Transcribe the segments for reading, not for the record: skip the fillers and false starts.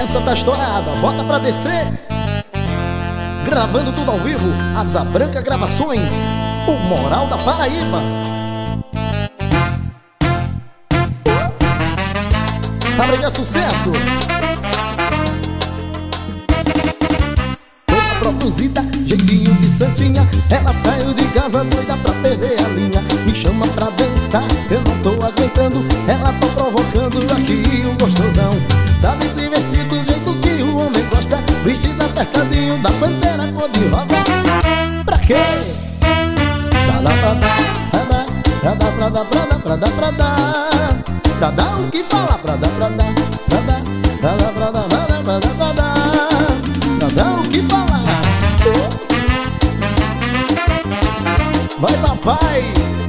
Essa tá estourada, bota pra descer. Gravando tudo ao vivo, Asa Branca Gravações, o Moral da Paraíba. A briga é sucesso. Toda produzida, jeitinho de santinha. Ela saiu de casa doida pra perder a linha. Me chama pra dançar, eu não tô aguentando. Ela tá provocando aqui o gostosão. Sabe se vestir do jeito que o homem gosta, vestida apertadinho da pantera cor-de-rosa. Pra quê? Pra dar, pra dar, pra dar, pra dar, pra dar, pra dar, pra dar. Pra dar o que falar, pra dar, pra dar, pra dar, pra dar, pra dar, pra dar, pra dar, pra dar. Pra dar o que falar. Vai, papai.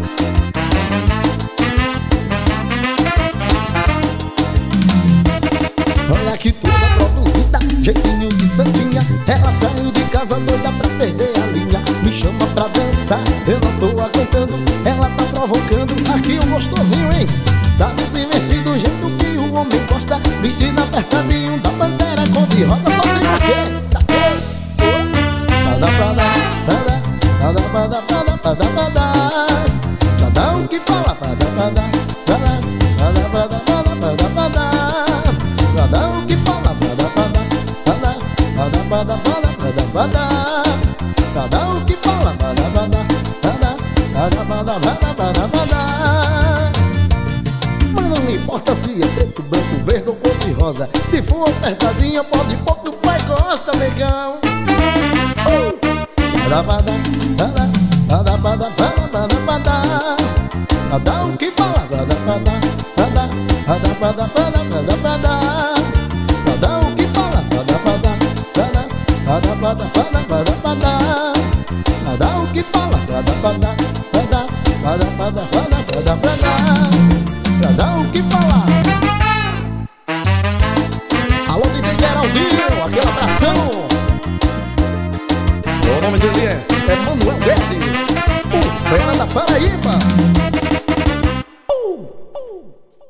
Olha que toda produzida, jeitinho de santinha. Ela saiu de casa doida pra perder a linha. Me chama pra dançar, eu não tô aguentando. Ela tá provocando aqui um gostosinho, hein? Sabe se vestir do jeito que o homem gosta, vestido apertadinho da pantera cor-de-rosa. Só sei pra quê? Pra quê? Pra dar, pra dar, pra dar, pra dar, pra dar, pra dar, pra dar, pra dar. Pra dar o que falar, pra dar, pra dar, pra dar, pra dar, pra dar, pra dar, pra dar, pra dar. Pra dar o que falar, pra dar, pra dar, pra dar, pra dar, pra dar, pra dar, pra dar, pra dar. Pra dar o que falar, pra dar, pra dar, pra dar, pra dar, pra dar, pra dar, pra dar, pra dar. Mas não importa se é preto, branco, verde ou cor-de-rosa. Se for apertadinha, pode pôr que o pai gosta, negão. Pra dar, pra dar, pra dar, pra dar, pra dar, pra dar, pra dar, pra dar. Pra dar o que falar, pra dar, pra dar, pra dar, pra dar, pra dar, pra dar, pra dar, pra dar. Pra dar o que falar, pra dar, pra dar, pra dar, pra dar, pra dar, pra dar, pra dar, pra dar. Pra dar o que falar, pra dar, pra dar, pra dar, pra dar, pra dar, pra dar, pra dar, pra dar. Pra dar o que falar. Alô, DJ Geraldinho, aquele abração. O nome dele é Manuel Verde, o fera da Paraíba.